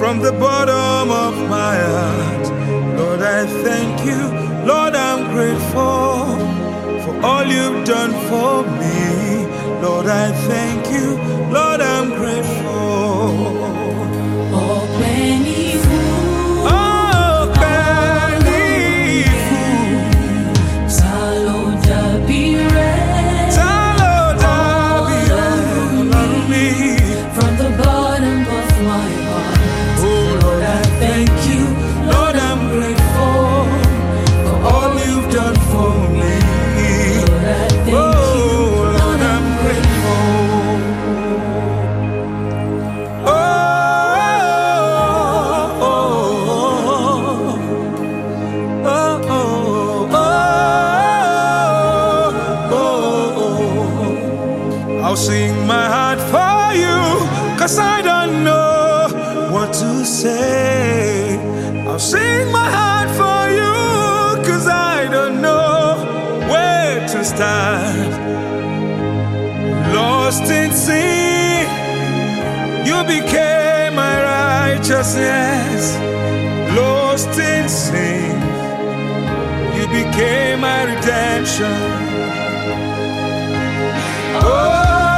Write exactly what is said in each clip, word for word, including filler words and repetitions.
from the bottom of my heart. Lord, I thank you. Lord, I'm grateful for all you've done for me. Lord, I thank you. Lord, I'm grateful. Oh, plentiful. Oh, plentiful. Taloda bire. Taloda bire. Love me from the bottom of my heart. Oh, Lord, I Thank you. Lord, I'm grateful for all you've done for me. Lord, I thank you. Oh, Lord, I'm grateful. Oh, oh, oh, oh, oh, oh, oh. I'll sing my heart for you, 'cause I don't know what to say. I'll sing my heart for you, 'cause I don't know where to start. Lost in sin, you became my righteousness. Lost in sin, you became my redemption. Oh,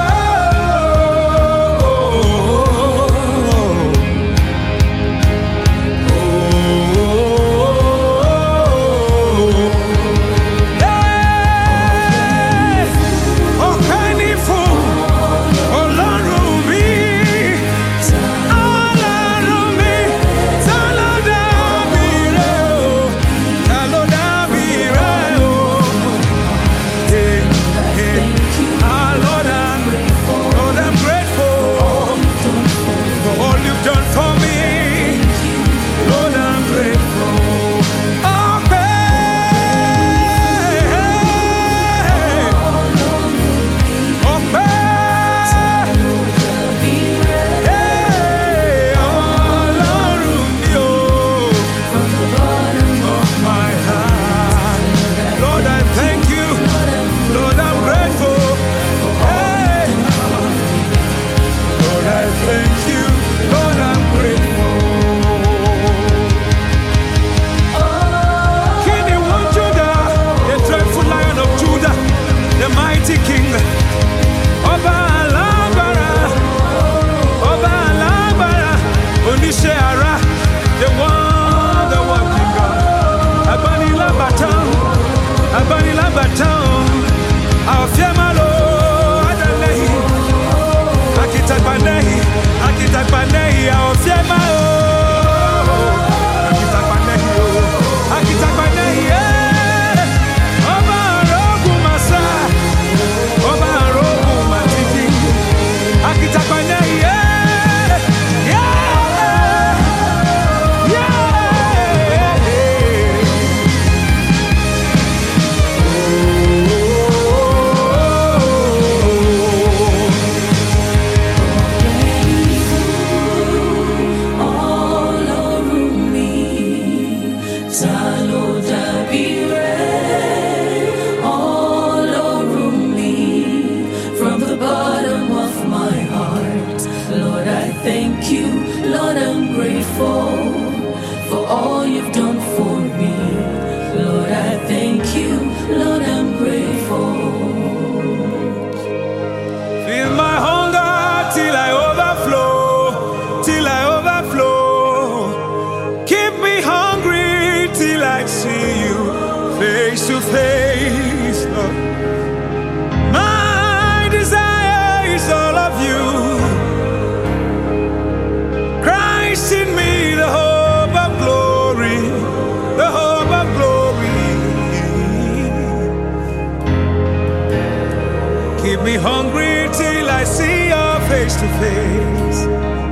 thank you, Lord, I'm grateful for all you've done for me. Lord, I thank you, Lord, I'm grateful. Fill my hunger till I overflow, till I overflow. Keep me hungry till I see you face to face, Lord. My desire is all of you. In me, the hope of glory, the hope of glory. Keep me hungry till I see your face to face.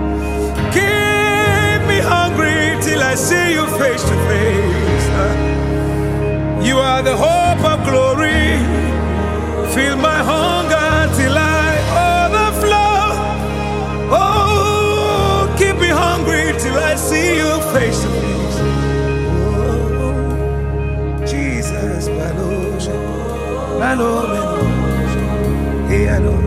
Keep me hungry till I see you face to face. You are the hope of glory. Fill my hunger till I overflow. Oh, till I see you face to face. Oh, Jesus, my Lord, my Lord, my Lord. Hey, I don't